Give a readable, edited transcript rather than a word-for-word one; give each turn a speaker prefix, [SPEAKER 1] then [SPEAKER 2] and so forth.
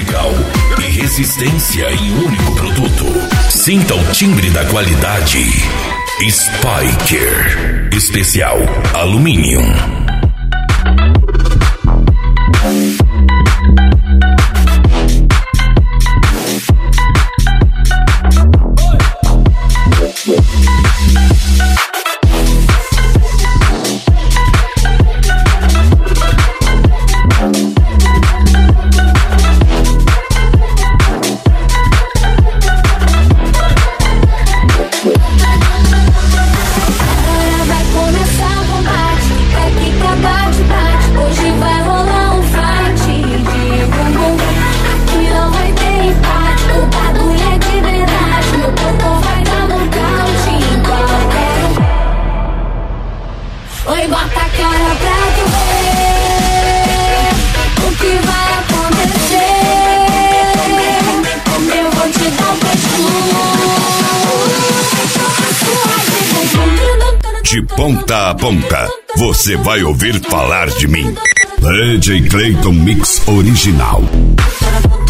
[SPEAKER 1] musical e resistência em um único produto. Sinta o timbre da qualidade. Spiker Especial Aluminium.
[SPEAKER 2] Oi, bota a cara pra tu ver o que vai acontecer. Eu vou te dar um beijo.
[SPEAKER 1] De ponta a ponta, você vai ouvir falar de mim. DJ Clayton Mix Original.